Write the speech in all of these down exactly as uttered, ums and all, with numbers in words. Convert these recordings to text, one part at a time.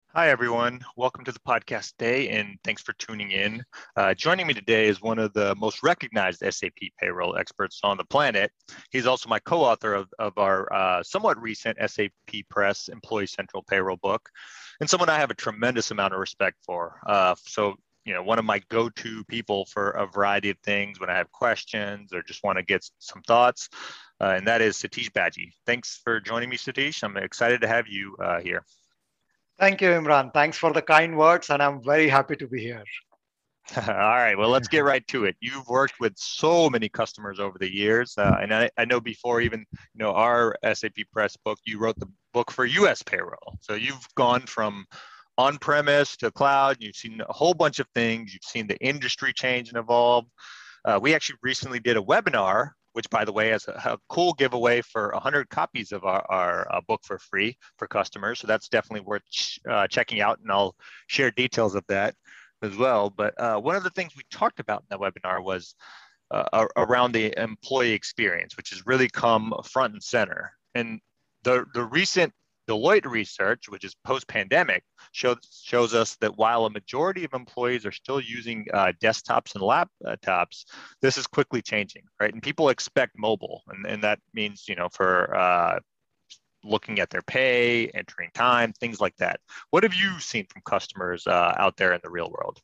Hi, everyone. Welcome to the podcast today, and thanks for tuning in. Uh, joining me today is one of the most recognized S A P payroll experts on the planet. He's also my co-author of, of our uh, somewhat recent S A P Press Employee Central Payroll book, and someone I have a tremendous amount of respect for. Uh, so, you know, one of my go-to people for a variety of things when I have questions or just want to get some thoughts, uh, and that is Satish Badji. Thanks for joining me, Satish. I'm excited to have you uh, here. Thank you, Imran. Thanks for the kind words, and I'm very happy to be here. All right, well, let's get right to it. You've worked with so many customers over the years, uh, and I, I know before even you know our S A P Press book, you wrote the book for U S payroll. So you've gone from on-premise to cloud. You've seen a whole bunch of things. You've seen the industry change and evolve. Uh, we actually recently did a webinar, which, by the way, has a, a cool giveaway for one hundred copies of our, our uh, book for free for customers. So that's definitely worth ch- uh, checking out, and I'll share details of that as well. But uh, one of the things we talked about in that webinar was uh, around the employee experience, which has really come front and center. And the, the recent Deloitte research, which is post-pandemic, shows shows us that while a majority of employees are still using uh, desktops and laptops, this is quickly changing, right? And people expect mobile, and, and that means, you know, for uh, looking at their pay, entering time, things like that. What have you seen from customers uh, out there in the real world?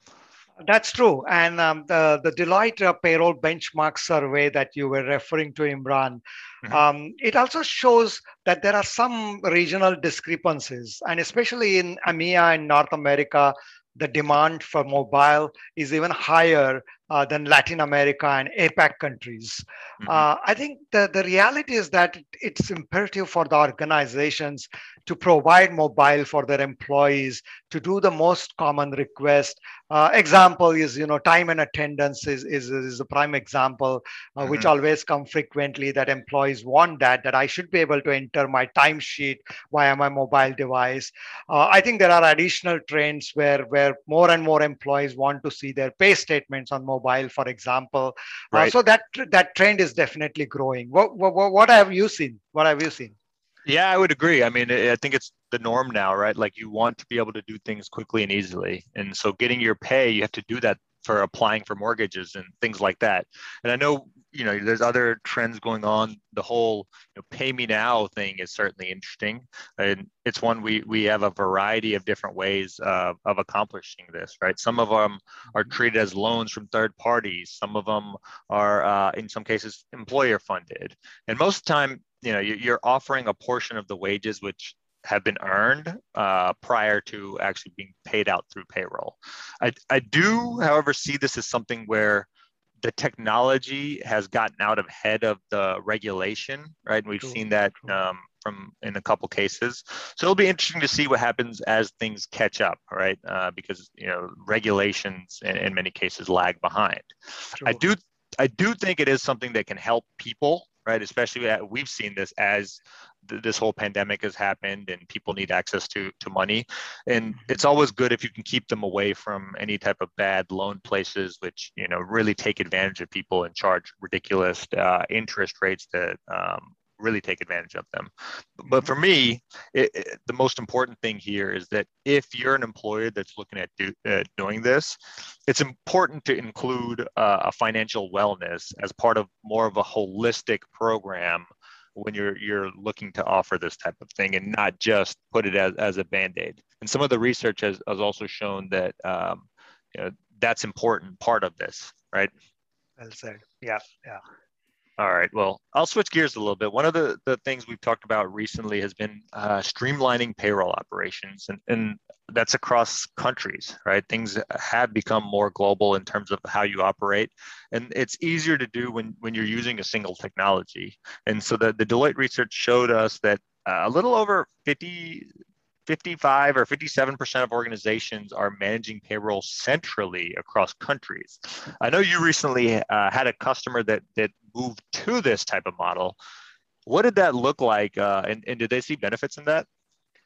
That's true. And um, the, the Deloitte uh, payroll benchmark survey that you were referring to, Imran, Mhm. um, it also shows that there are some regional discrepancies. And especially in EMEA and North America, the demand for mobile is even higher uh, than Latin America and APAC countries. Mhm. Uh, I think the, the reality is that it's imperative for the organizations to provide mobile for their employees to do the most common request. Uh, example is, you know, time and attendance is, is, is a prime example, uh, which Mhm. always come frequently that employees want that, that I should be able to enter my timesheet via my mobile device. Uh, I think there are additional trends where, where more and more employees want to see their pay statements on mobile, for example. Uh, Right. so that, that trend is definitely growing. What, what, what have you seen? What have you seen? Yeah, I would agree. I mean, I I think it's the norm now, right? Like you want to be able to do things quickly and easily. And so getting your pay, you have to do that for applying for mortgages and things like that. And I know, you know, there's other trends going on. The whole, you know, pay me now thing is certainly interesting. And it's one we we have a variety of different ways uh, of accomplishing this, right? Some of them are treated as loans from third parties. Some of them are, uh, in some cases, employer funded. And most of the time, you know, you're offering a portion of the wages which have been earned uh, prior to actually being paid out through payroll. I, I do, however, see this as something where the technology has gotten out of head of the regulation, right? And we've True, seen that true. um, from in a couple cases. So it'll be interesting to see what happens as things catch up, right? Uh, because you know regulations in, in many cases lag behind. I True. do I do think it is something that can help people, right? Especially at, we've seen this as th- this whole pandemic has happened and people need access to to money, and it's always good if you can keep them away from any type of bad loan places, which you know really take advantage of people and charge ridiculous uh, interest rates that um, really take advantage of them. But Mhm. for me, it, it, the most important thing here is that if you're an employer that's looking at do, uh, doing this, it's important to include uh, a financial wellness as part of more of a holistic program when you're you're looking to offer this type of thing and not just put it as, as a band-aid. And some of the research has, has also shown that um, you know, that's important part of this, right? Well said. Yeah, yeah. All right. Well, I'll switch gears a little bit. One of the, the things we've talked about recently has been uh, streamlining payroll operations, and, and that's across countries, right? Things have become more global in terms of how you operate, and it's easier to do when, when you're using a single technology. And so the, the Deloitte research showed us that uh, a little over fifty fifty-five or fifty-seven percent of organizations are managing payroll centrally across countries. I know you recently uh, had a customer that that moved to this type of model. What did that look like, uh, and, and did they see benefits in that?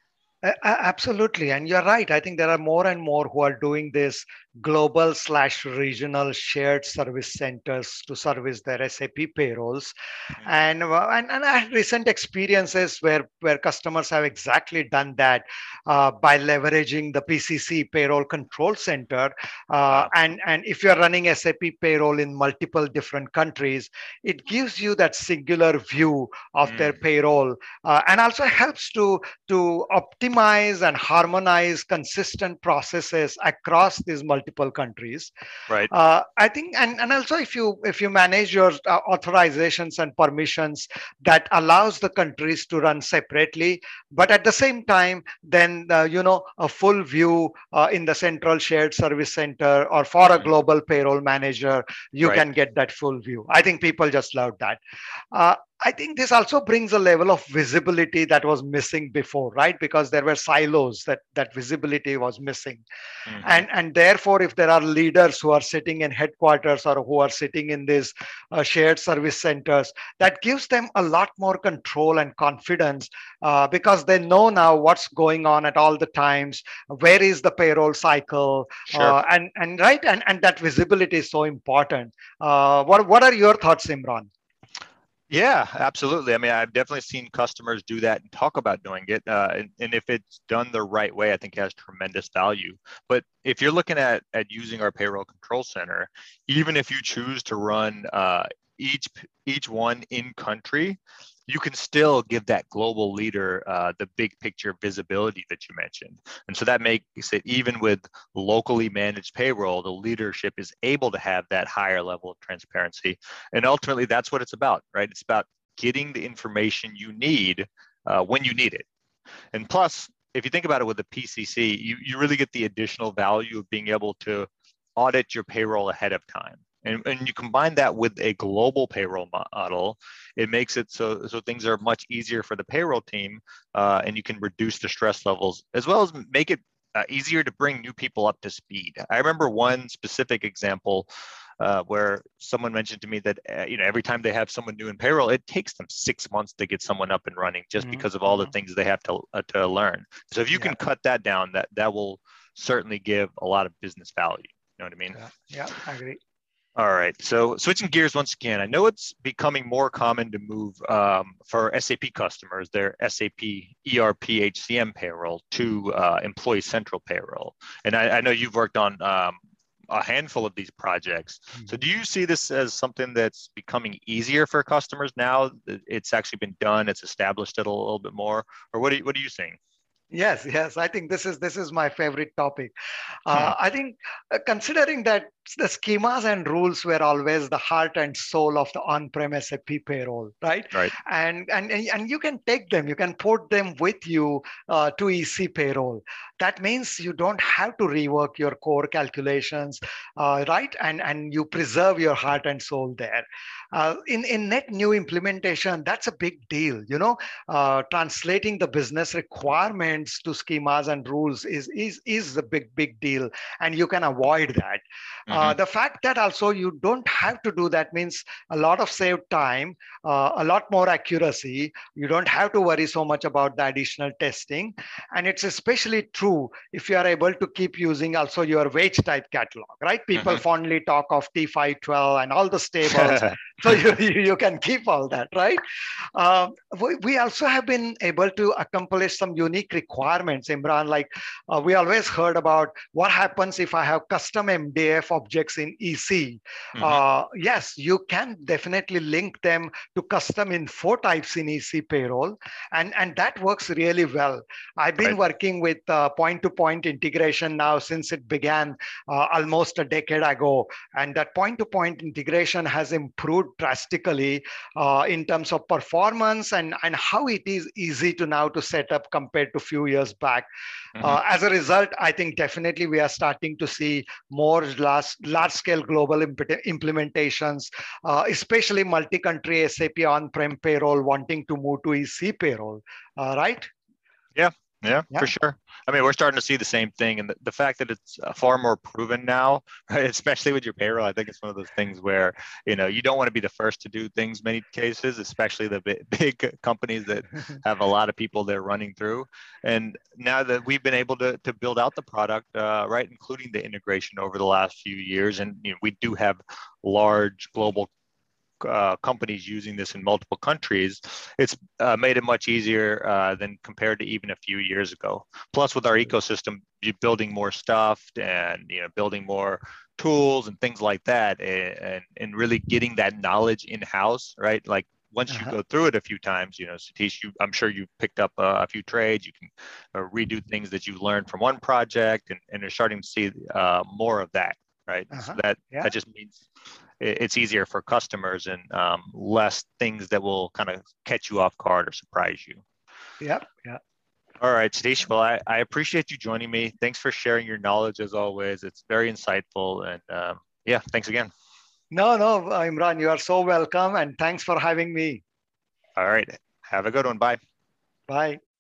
A- a- Absolutely. And you're right. I think there are more and more who are doing this global slash regional shared service centers to service their S A P payrolls. Mhm. And, uh, and, and I had recent experiences where, where customers have exactly done that uh, by leveraging the P C C payroll control center. Uh, Wow. and, and if you're running S A P payroll in multiple different countries, it gives you that singular view of their Mm, payroll uh, and also helps to to optimize and harmonize consistent processes across these multiple countries. right. uh, I think, and, and also if you if you manage your uh, authorizations and permissions, that allows the countries to run separately, but at the same time, then uh, you know a full view uh, in the central shared service center or for a Mm, global payroll manager, you right. can get that full view. I think people just love that. uh, I think this also brings a level of visibility that was missing before, right? Because there were silos that that visibility was missing. Hmm. And and therefore, if there are leaders who are sitting in headquarters or who are sitting in these uh, shared service centers, that gives them a lot more control and confidence, uh, because they know now what's going on at all the times, where is the payroll cycle, Sure. uh, and and right, and and that visibility is so important. Uh, what what are your thoughts, Imran? Yeah, absolutely. I mean, I've definitely seen customers do that and talk about doing it. Uh, and, and if it's done the right way, I think it has tremendous value. But if you're looking at at using our payroll control center, even if you choose to run uh, each each one in country, you can still give that global leader uh, the big picture visibility that you mentioned. And so that makes it, even with locally managed payroll, the leadership is able to have that higher level of transparency. And ultimately, that's what it's about, right? It's about getting the information you need uh, when you need it. And plus, if you think about it with the P C C, you, you really get the additional value of being able to audit your payroll ahead of time. And, and you combine that with a global payroll model, it makes it so, so things are much easier for the payroll team, uh, and you can reduce the stress levels as well as make it uh, easier to bring new people up to speed. I remember one specific example uh, where someone mentioned to me that uh, you know every time they have someone new in payroll, it takes them six months to get someone up and running just Mhm, because of all the mhm. things they have to uh, to learn. So if you Yeah, can cut that down, that that will certainly give a lot of business value. You know what I mean? yeah, yeah, I agree. All right. So switching gears once again, I know it's becoming more common to move um, for S A P customers, their S A P E R P H C M payroll to uh, Employee Central payroll. And I, I know you've worked on um, a handful of these projects. So Mhm. do you see this as something that's becoming easier for customers now that it's actually been done, it's established it a little bit more, or what are you, what are you seeing? Yes, yes. I think this is this is my favorite topic. Hmm. Uh, I think uh, considering that the schemas and rules were always the heart and soul of the on-prem S A P payroll, right? Right. And and and you can take them, you can port them with you uh, to E C payroll. That means you don't have to rework your core calculations, uh, right? And and you preserve your heart and soul there. Uh, in in net new implementation, that's a big deal. You know, uh, translating the business requirements to schemas and rules is is is a big big deal, and you can avoid that. Uh, Hmm. the fact that also you don't have to do that means a lot of saved time, uh, a lot more accuracy. You don't have to worry so much about the additional testing, and it's especially true if you are able to keep using also your wage type catalog, right? People Hmm. fondly talk of T five twelve and all the stables, so you you can keep all that, right? um, we, we also have been able to accomplish some unique requirements, Imran. Like uh, we always heard about what happens if I have custom M D F objects in E C. Hmm. Uh, yes, you can definitely link them to custom info types in E C payroll, and, and that works really well. I've been Right. working with uh, point-to-point integration now since it began uh, almost a decade ago, and that point-to-point integration has improved drastically uh, in terms of performance and, and how it is easy to now to set up compared to few years back. Hmm. Uh, as a result, I think definitely we are starting to see more large, large scale global imp- implementations, uh, especially multi-country S A P on-prem payroll wanting to move to E C payroll, uh, right? Yeah. Yeah, Yeah. for sure. I mean, we're starting to see the same thing, and the, the fact that it's uh, far more proven now, right? Especially with your payroll, I think it's one of those things where you know you don't want to be the first to do things. Many cases, especially the big, big companies that have a lot of people they're running through. And now that we've been able to to build out the product, uh, right, including the integration over the last few years, and you know, we do have large global uh, companies using this in multiple countries, it's uh, made it much easier uh, than compared to even a few years ago. Plus, with our ecosystem, you're building more stuff and you know building more tools and things like that, and and really getting that knowledge in house, right? Like once you Uh-huh. go through it a few times, you know, Satish, you, I'm sure you picked up a, a few trades. You can uh, redo things that you learned from one project, and, and you're starting to see uh, more of that, right? So Uh-huh. that Yeah. that just means it's easier for customers and um, less things that will kind of catch you off guard or surprise you. Yeah. Yeah. All right, Satish. Well, I, I appreciate you joining me. Thanks for sharing your knowledge as always. It's very insightful. And um, yeah, thanks again. No, no, Imran, you are so welcome, and thanks for having me. All right. Have a good one. Bye. Bye.